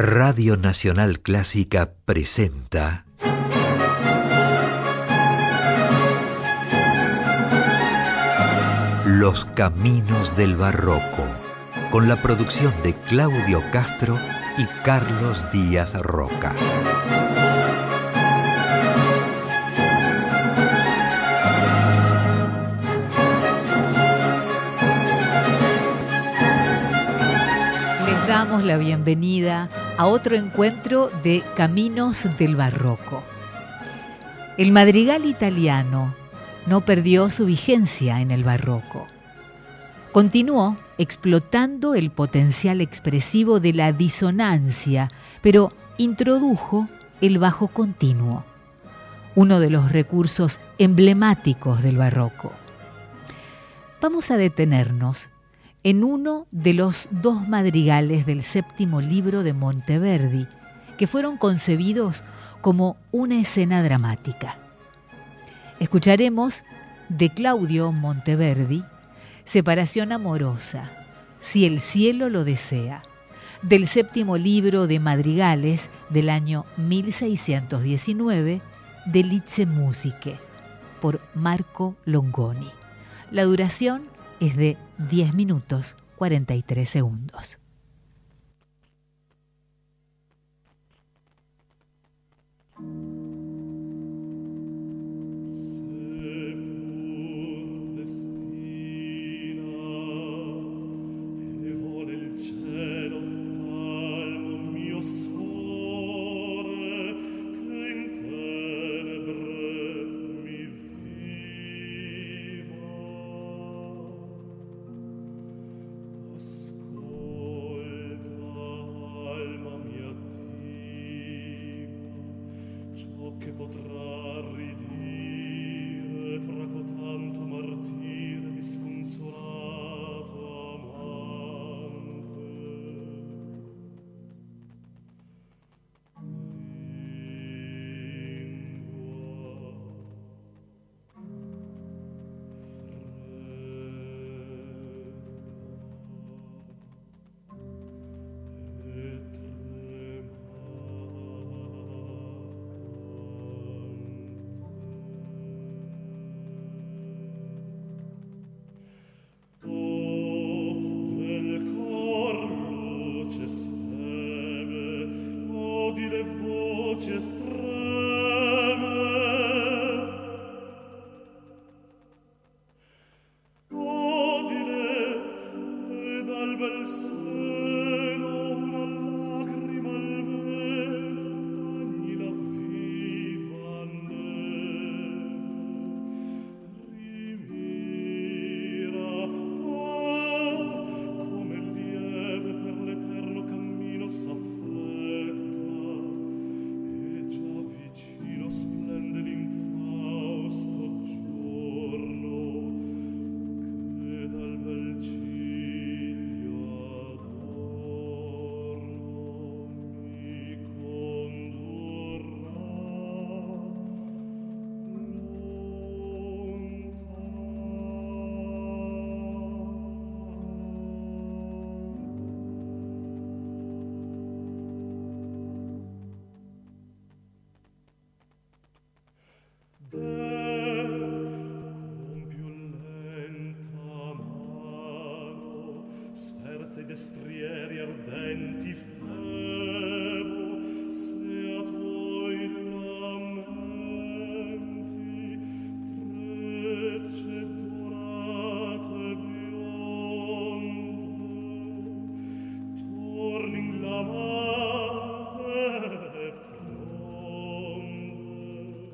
Radio Nacional Clásica presenta Los Caminos del Barroco, con la producción de Claudio Castro y Carlos Díaz Roca. Les damos la bienvenida a otro encuentro de Caminos del Barroco. El madrigal italiano no perdió su vigencia en el barroco. Continuó explotando el potencial expresivo de la disonancia, pero introdujo el bajo continuo, uno de los recursos emblemáticos del barroco. Vamos a detenernos en uno de los dos madrigales del séptimo libro de Monteverdi, que fueron concebidos como una escena dramática. Escucharemos de Claudio Monteverdi, Separación amorosa, Si el cielo lo desea, del séptimo libro de madrigales del año 1619 de Lize Musiche, por Marco Longoni. La duración es de 10 minutos 43 segundos. Destrieri ardenti febo, se a tuoi lamenti trecce dorate bionde torni in l'amate fronde.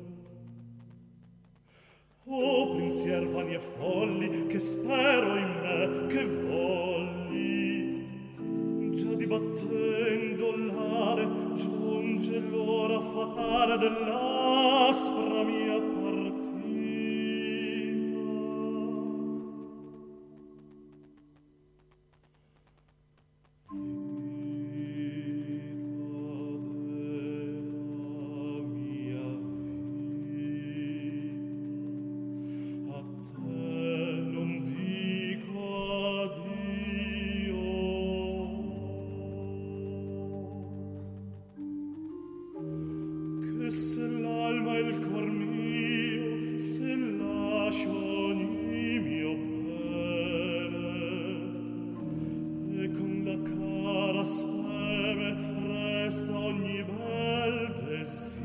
O pensier vani e folli, che spero in me, che volli, già dibattendo l'ale giunge l'ora fatale dell'aspra mia partita. E se l'alma e il cor mio se lascio ogni mio bene, e con la cara speme resta ogni bel desio.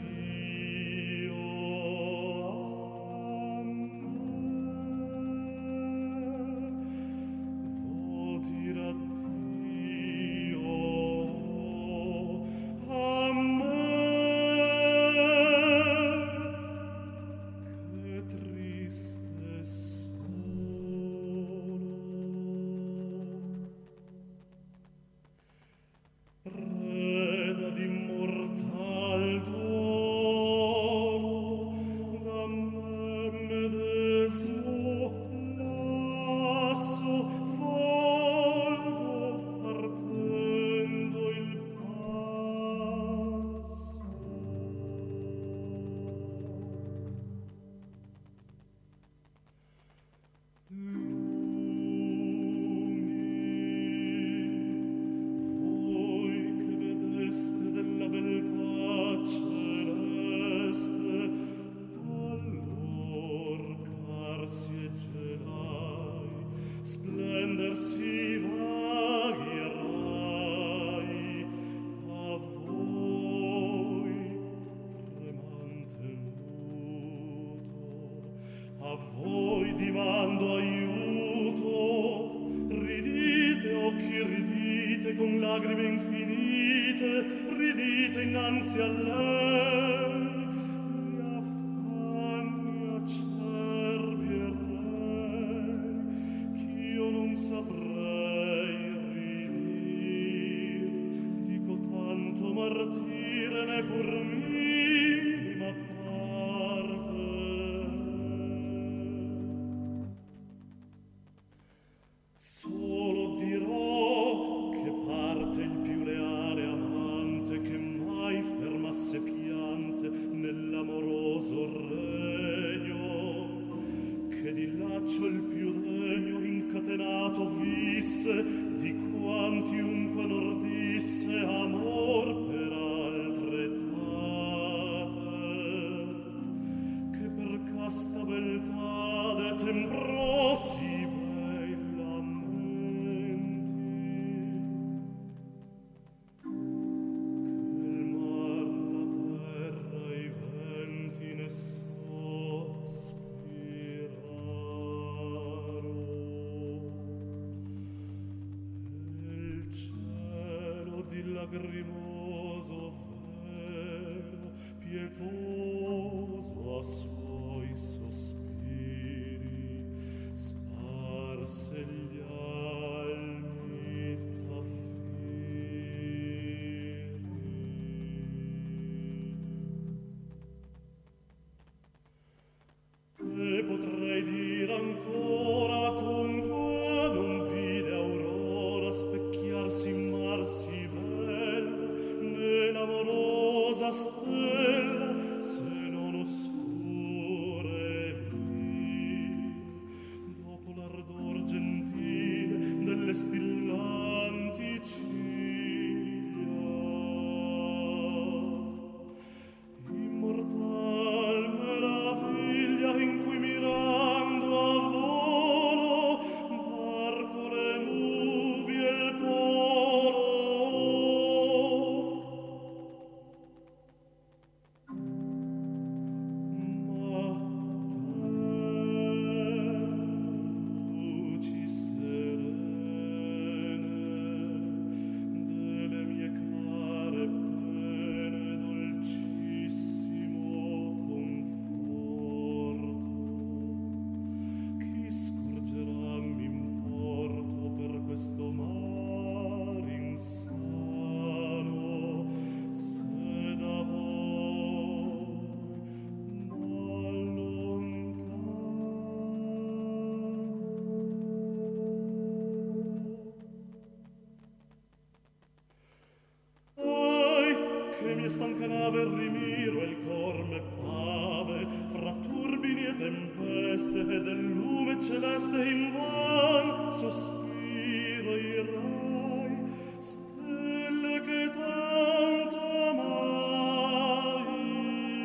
Solo dirò che parte il più leale amante che mai fermasse piante nell'amoroso regno, che di laccio il più degno incatenato visse di quantiunque n'ordisse amor per altre tate, che per casta beltà de temprosi lagrimoso vero, pietoso a suoi sospiri, sparse gli almi zaffiri. E potrei dire ancora con qua non vide aurora specchiarsi in marsi l'amorosa stella, se non oscure vi, dopo l'ardor gentile delle stillanti ciglia. Immortal meraviglia in cui mirando a volo varco le nubi e il polo. Mi stanca nave il rimiro e il cor me pave fra turbini e tempeste e del lume celeste invan sospiro irai stelle che tanto amai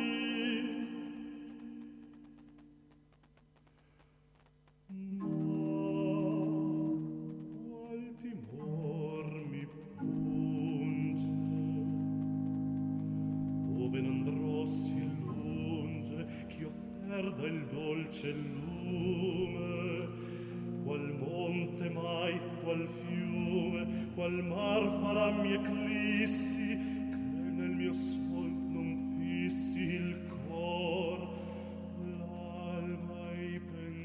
perda il dolce lume, qual monte mai, qual fiume, qual mar farammi eclissi, che nel mio sol non fissi il cor, l'alma e i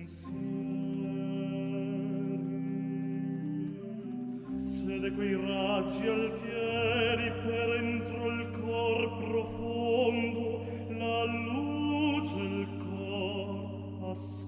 pensieri. Sede quei raggi altieri per entro il cor profondo, la luce il cor ascolta.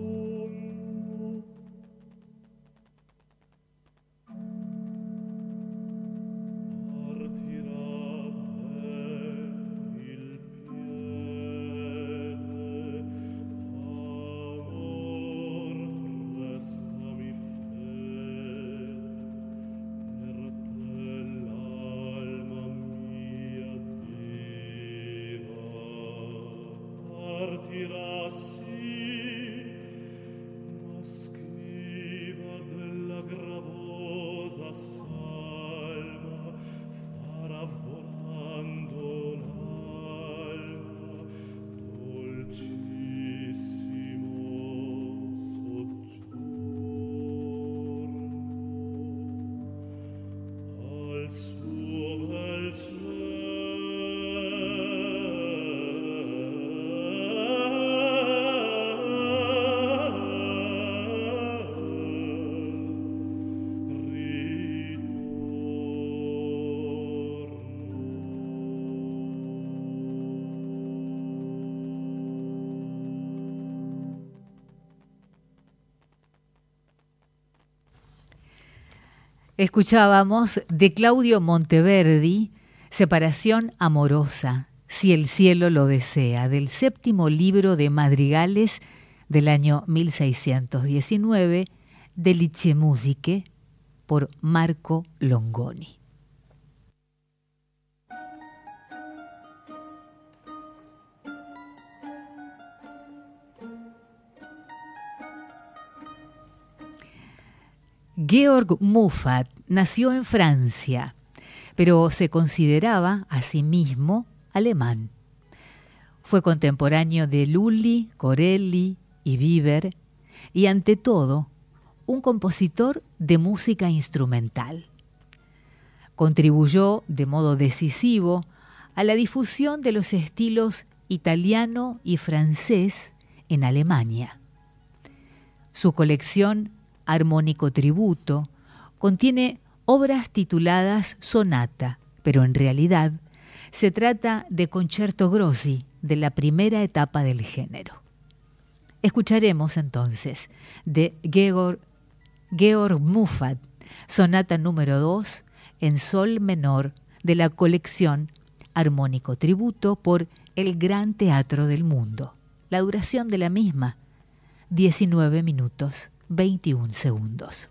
Escuchábamos de Claudio Monteverdi, Separación amorosa, si el cielo lo desea, del séptimo libro de madrigales del año 1619, Delizie Musiche, por Marco Longoni. Georg Muffat nació en Francia, pero se consideraba a sí mismo alemán. Fue contemporáneo de Lully, Corelli y Biber y, ante todo, un compositor de música instrumental. Contribuyó de modo decisivo a la difusión de los estilos italiano y francés en Alemania. Su colección Armónico Tributo contiene obras tituladas sonata, pero en realidad se trata de concierto grossi de la primera etapa del género. Escucharemos entonces de Georg Muffat, sonata número 2 en sol menor de la colección Armónico Tributo por el Gran Teatro del Mundo. La duración de la misma, 19 minutos 21 segundos.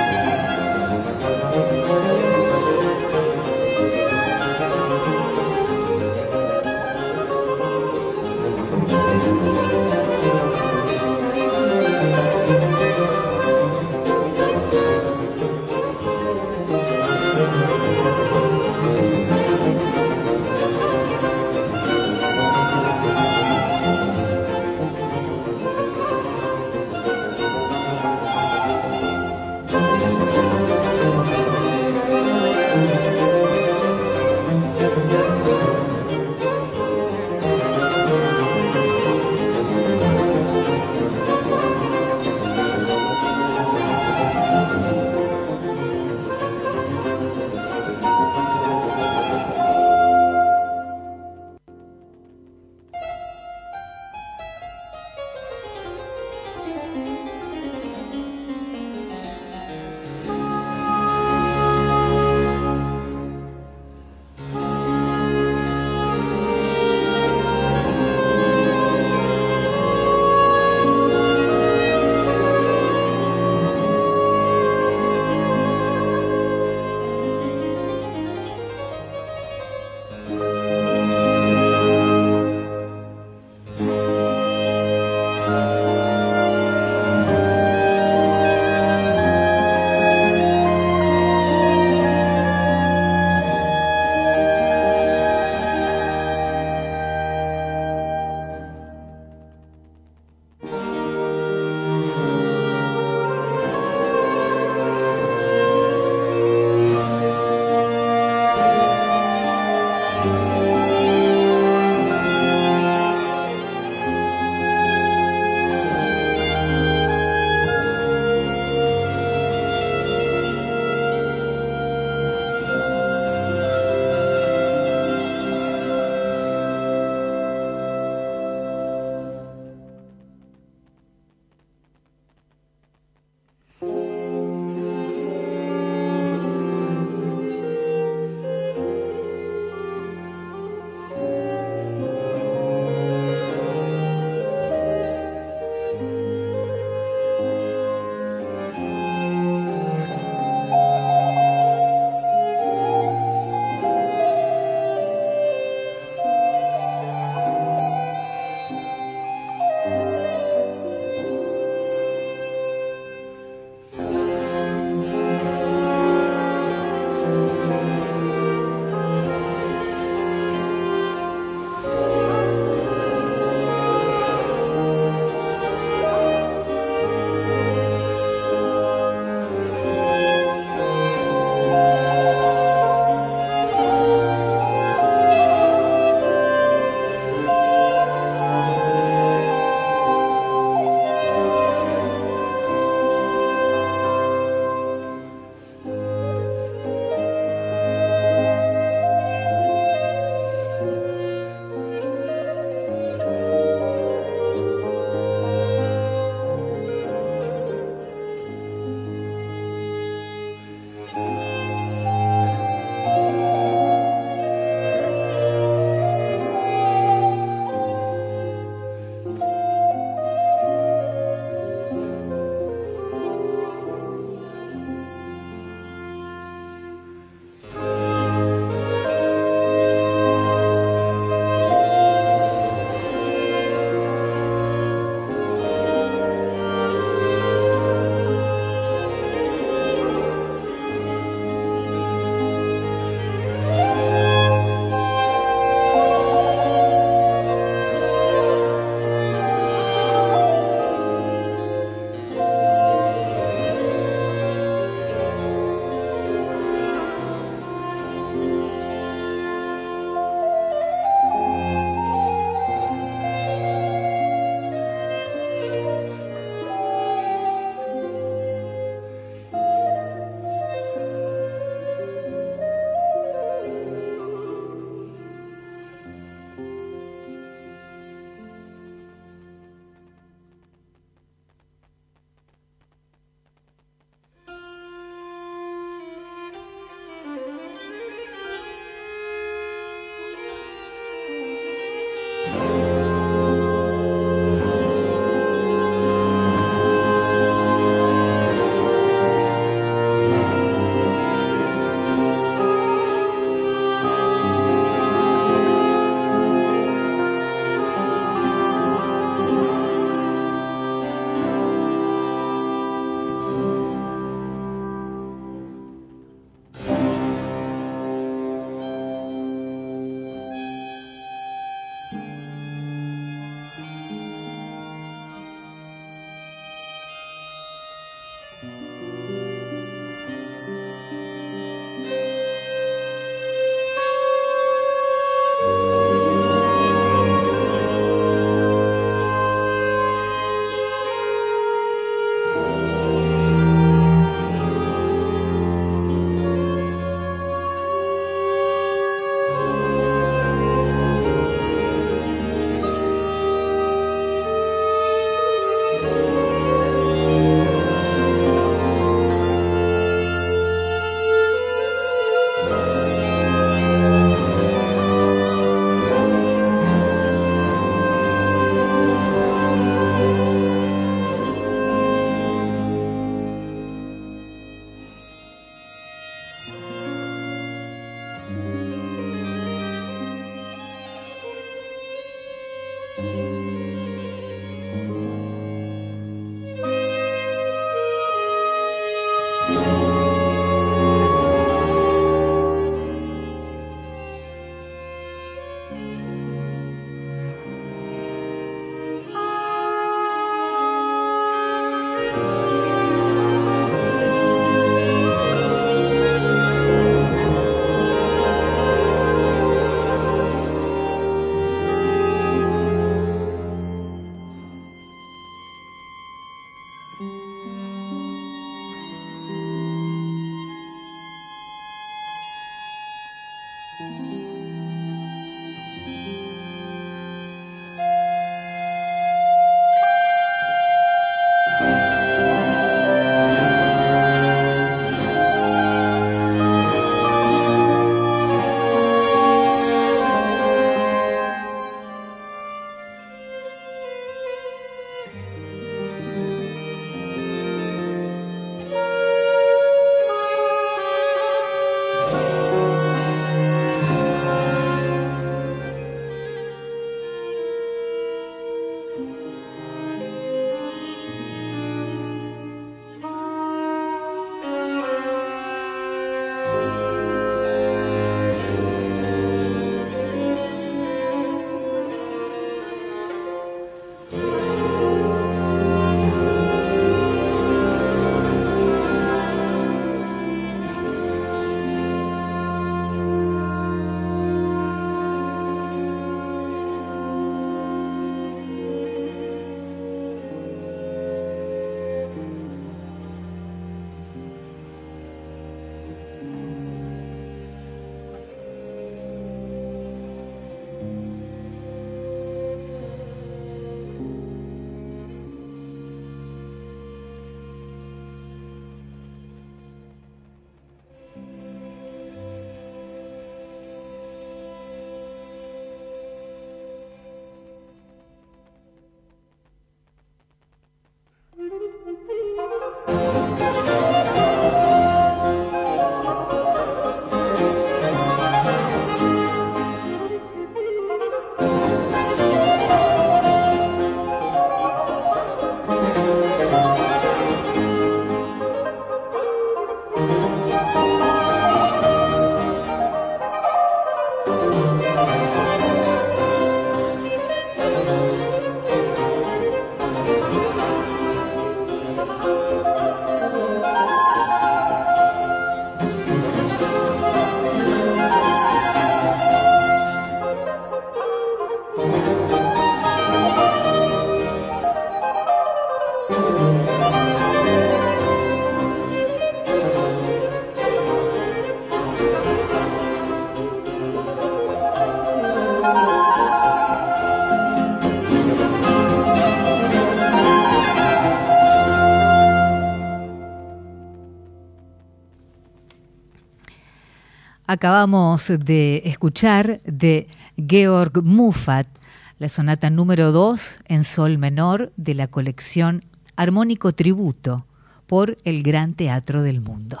Acabamos de escuchar de Georg Muffat la sonata número 2 en sol menor de la colección Armónico Tributo por el Gran Teatro del Mundo.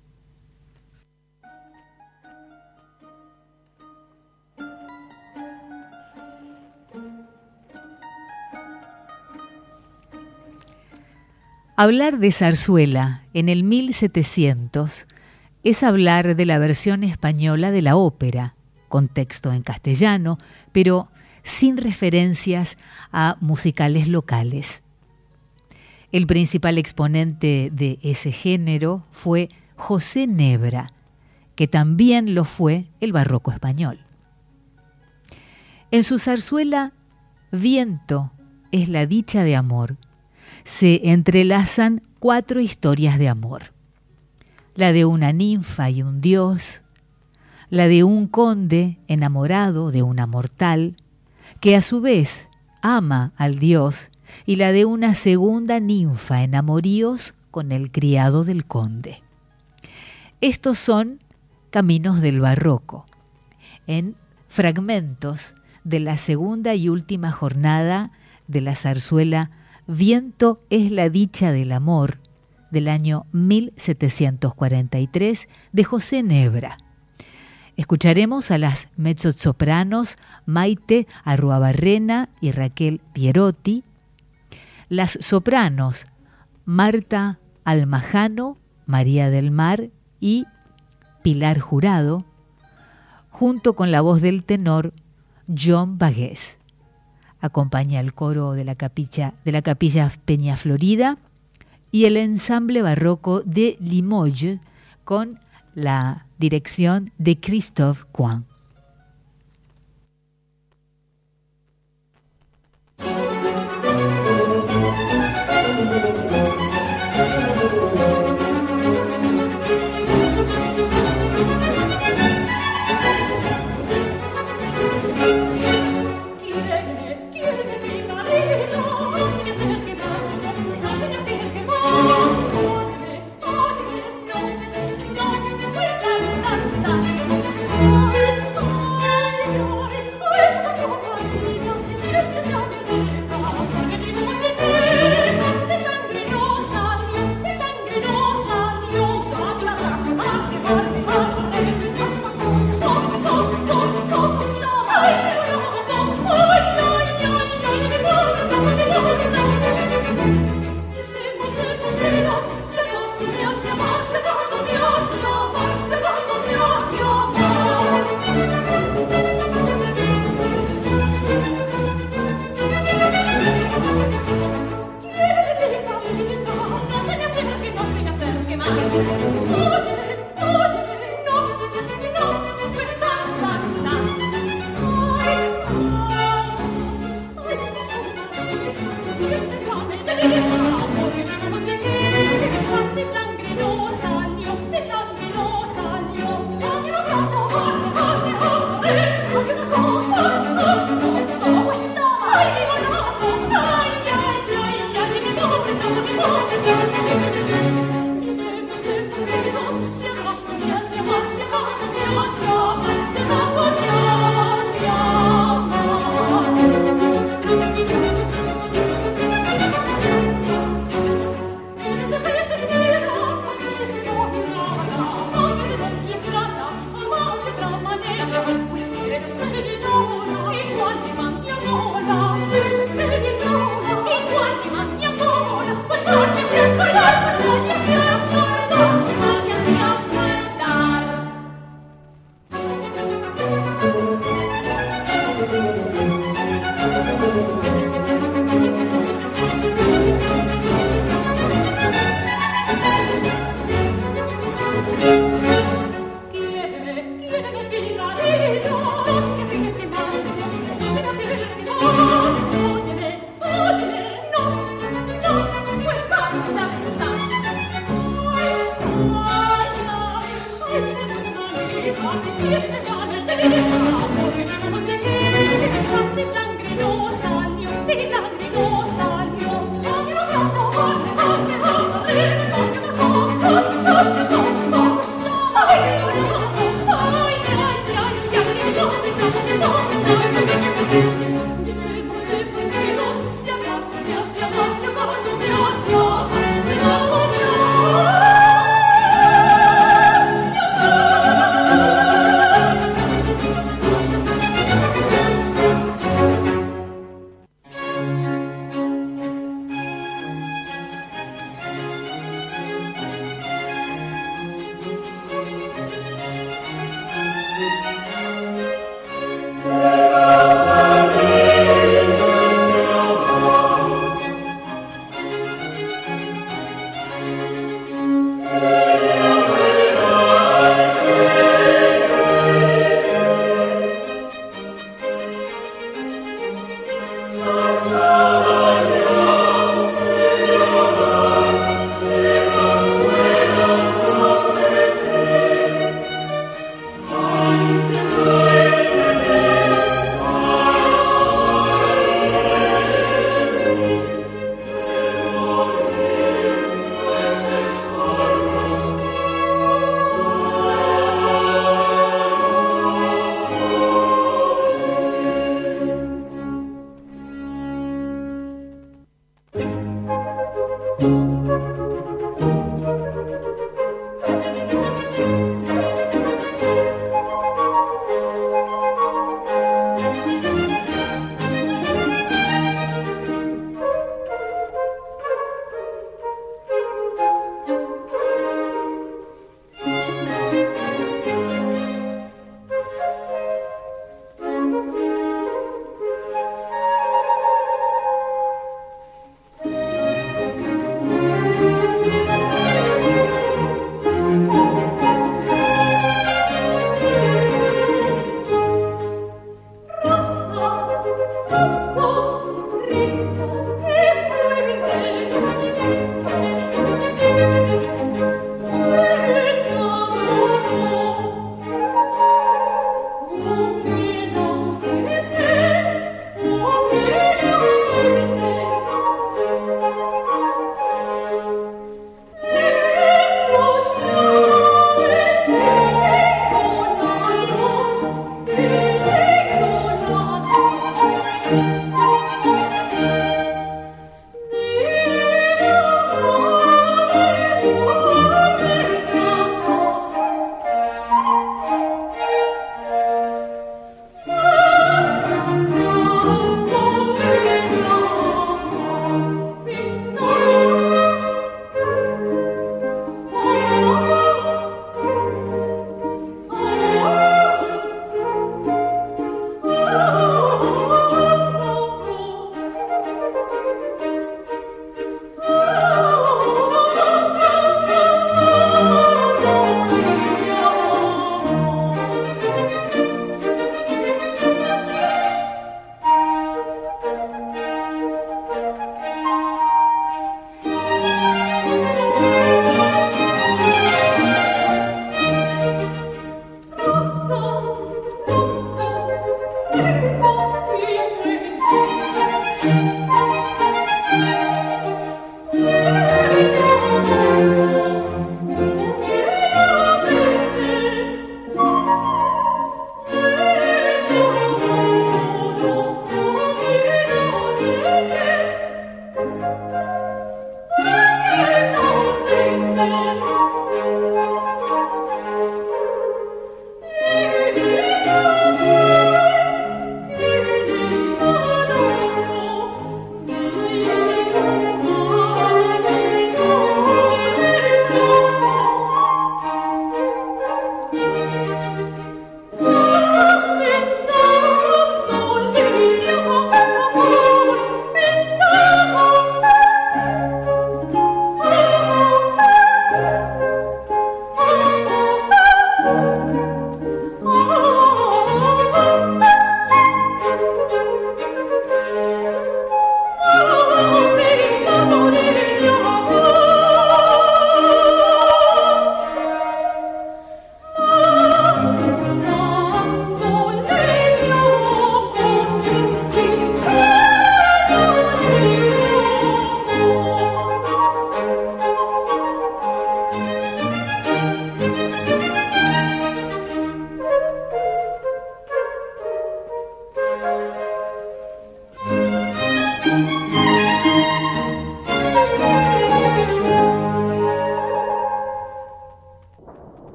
Hablar de zarzuela en el 1700 es hablar de la versión española de la ópera, con texto en castellano, pero sin referencias a musicales locales. El principal exponente de ese género fue José Nebra, que también lo fue el barroco español. En su zarzuela Viento es la dicha de amor, se entrelazan 4 historias de amor. La de una ninfa y un dios, la de un conde enamorado de una mortal, que a su vez ama al dios, y la de una segunda ninfa en amoríos con el criado del conde. Estos son caminos del barroco, en fragmentos de la segunda y última jornada de la zarzuela Viento es la dicha del amor, del año 1743, de José Nebra. Escucharemos a las mezzosopranos Maite Arruabarrena y Raquel Pierotti, las sopranos Marta Almajano, María del Mar y Pilar Jurado, junto con la voz del tenor John Bagués. Acompaña el coro de la capilla Peña Florida y el ensamble barroco de Limoges con la dirección de Christophe Coin.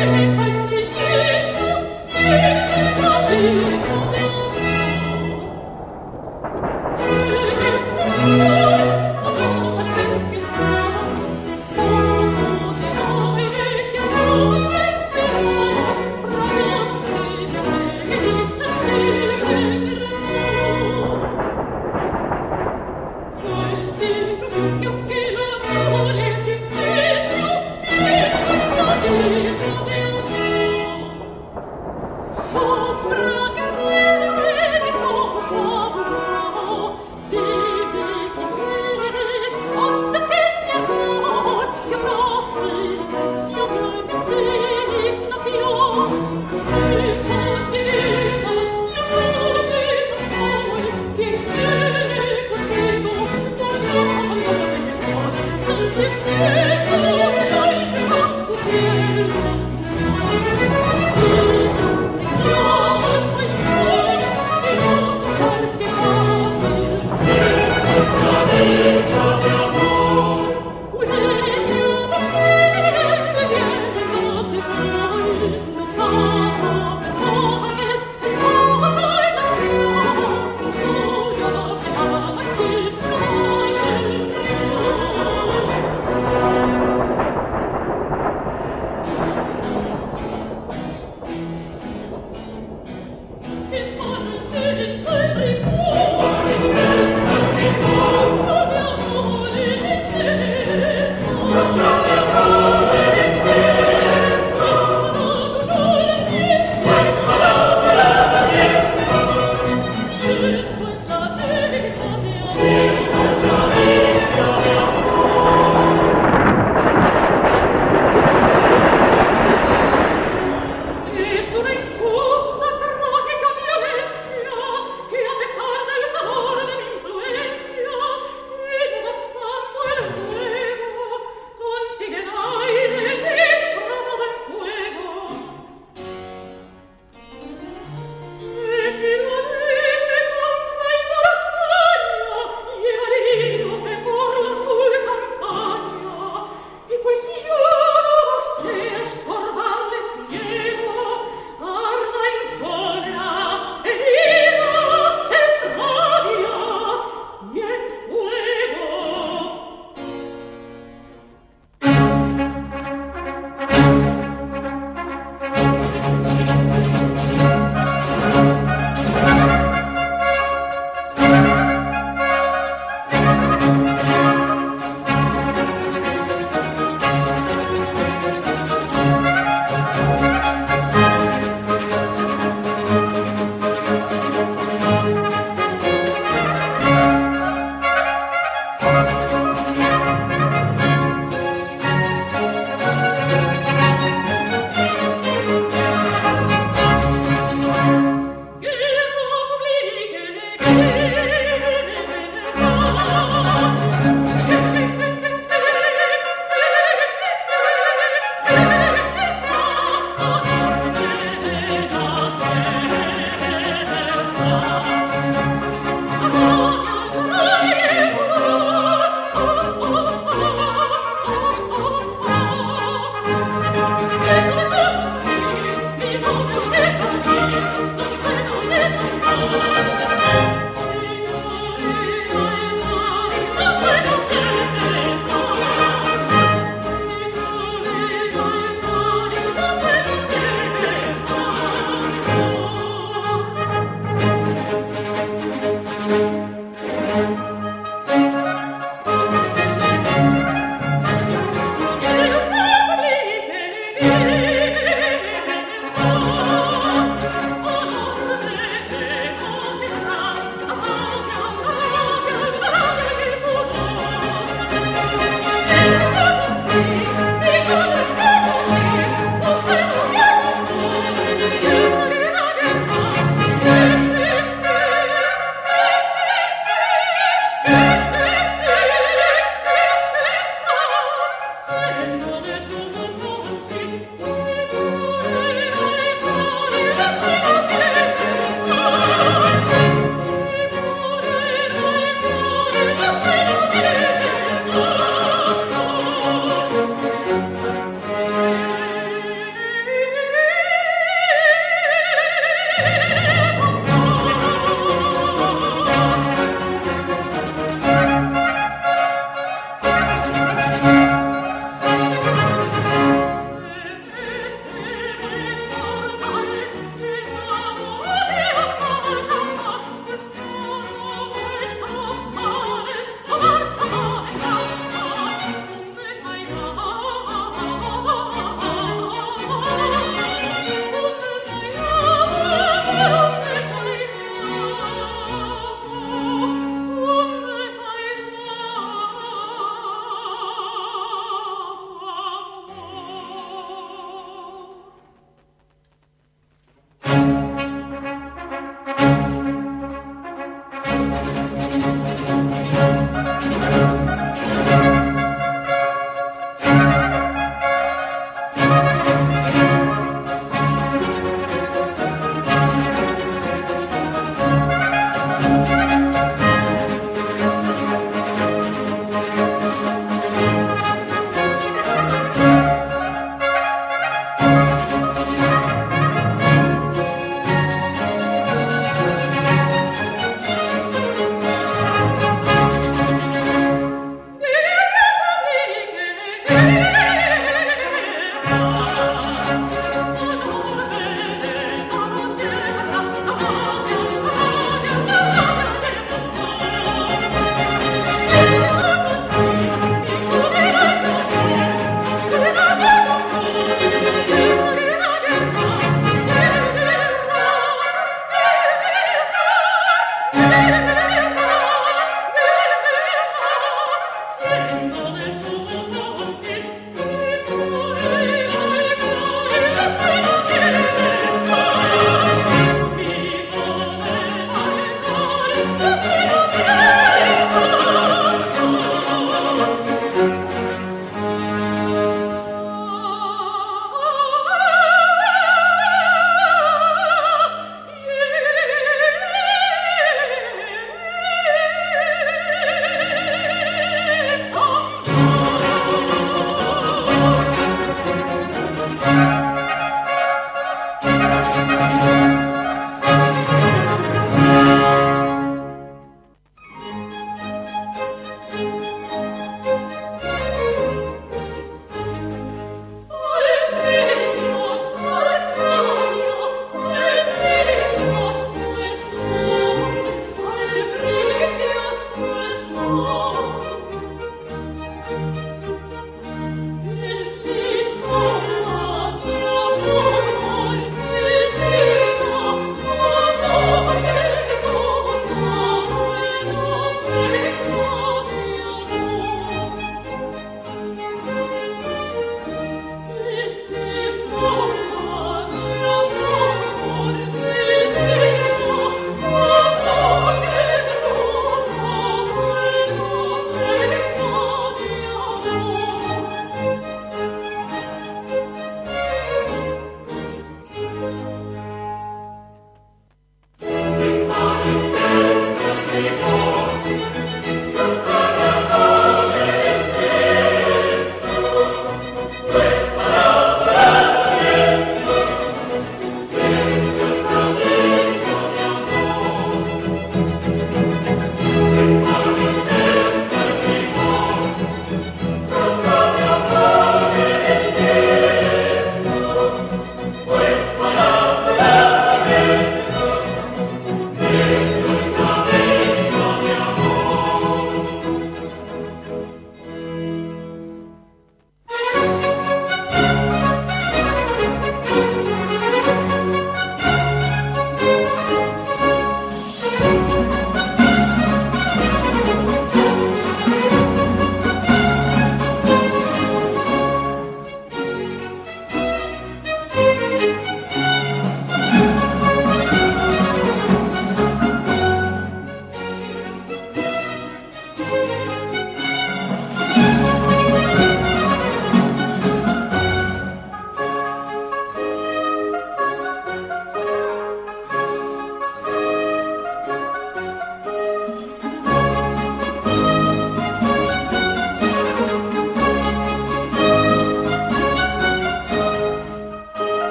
Sopra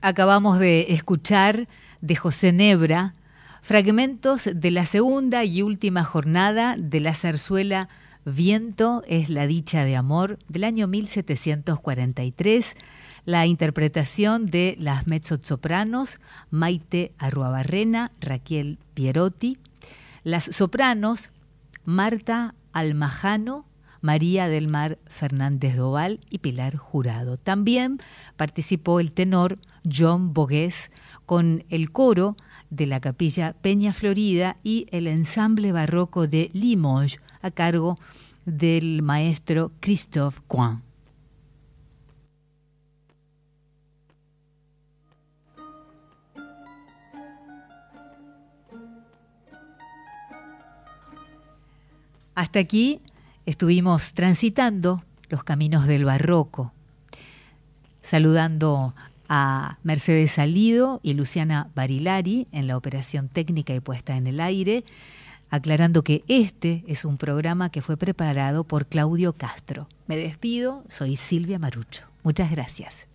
Acabamos de escuchar de José Nebra fragmentos de la segunda y última jornada de la zarzuela Viento es la dicha de amor del año 1743, la interpretación de las mezzosopranos Maite Arruabarrena, Raquel Pierotti, las sopranos Marta Almajano, María del Mar Fernández Doval y Pilar Jurado. También participó el tenor John Bogués con el coro de la Capilla Peña Florida y el ensamble barroco de Limoges a cargo del maestro Christophe Coin. Hasta aquí estuvimos transitando los caminos del barroco, saludando a Mercedes Salido y Luciana Barilari en la operación técnica y puesta en el aire, aclarando que este es un programa que fue preparado por Claudio Castro. Me despido, soy Silvia Marucho. Muchas gracias.